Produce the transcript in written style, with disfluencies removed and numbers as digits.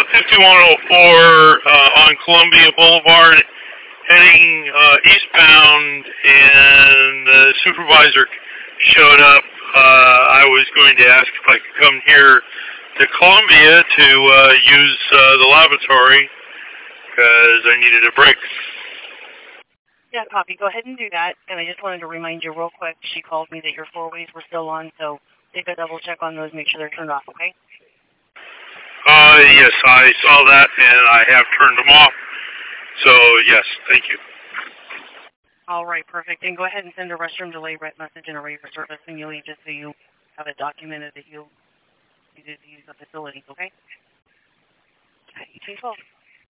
5104 on Columbia Boulevard, heading eastbound, and the supervisor showed up. I was going to ask if I could come here to Columbia to use the lavatory because I needed a break. Yeah, copy. Go ahead and do that. And I just wanted to remind you real quick, she called me that your four-ways were still on, so take a double check on those, make sure they're turned off, okay? Yes, I saw that, and I have turned them off. So, yes, thank you. All right, perfect. And go ahead and send a restroom delay message and a rate for service when you leave, just so you have it documented that you did use the facilities, okay? 1812.